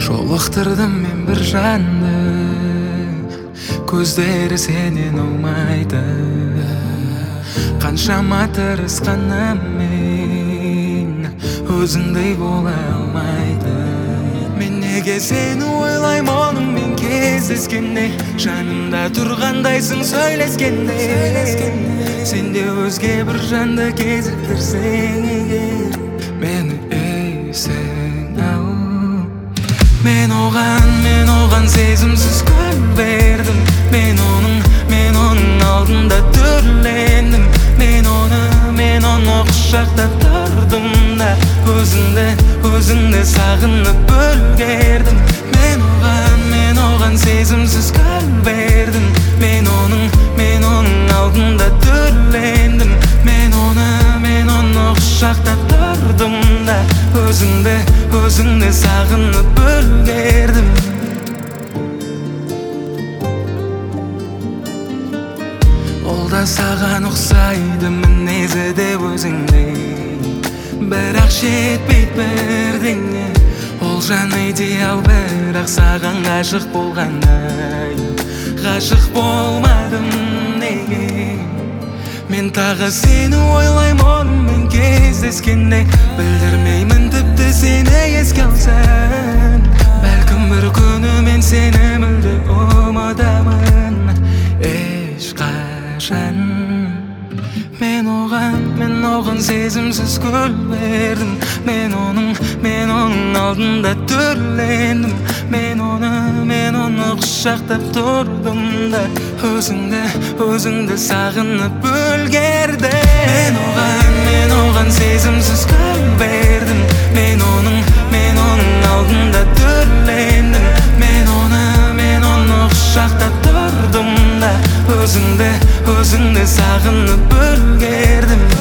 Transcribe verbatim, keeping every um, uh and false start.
Жолықтырдым мен бір жанды, көздері сенен аумайды. Қаншама тырысқанымен өзіңдей бола алмайды. Мен неге сені ойлаймын оныңмен кездескенде, жанымда тұрғандайсың сөйлескенде. Сен де өзге бір жанды кезіктірсең егер, мені ейсең ау. Мен оған, мен оған сезімсіз көңіл бердім. Мен оның, мен оның алдында түрлендім. Мен оны, мен оны құшақтап тұрдым да, өзіңді, өзіңді сағынып үлгердім. Мен оған, мен оған сезімсіз көңіл бердім. Мен оның, мен оның алдында түрлендім. Мен оны, мен оны құшақтап тұрдым да, өзіңді, өзіңді сағынып үлгердім. Ол да саған ұқсайды, мінезі де өзіңдей, бірақ жетпейді бірдеңе. Ол жан идеал, бірақ саған ғашық болғандай, ғашық болмадым неге. Мен тағы сені ойлаймын онымен кездескенде, білдірмеймін тіпті сені еске алсам. Бәлкім бір күні мен сені мүлде ұмытамын ешқашан. Мен оған, мен оған сезімсіз көңіл бердім. Мен оның, мен оның алдында түрлендім. Мен оны, мен оны құшақтап тұрдым да, өзіңді, өзіңді сағынып үлгердім. Мен оған, мен оған сезімсіз көңіл бердім. Мен оның, мен оның алдында түрлендім. Мен оны, мен оны құшақтап тұрдым да, өзіңді, өзіңді сағынып үлгердім.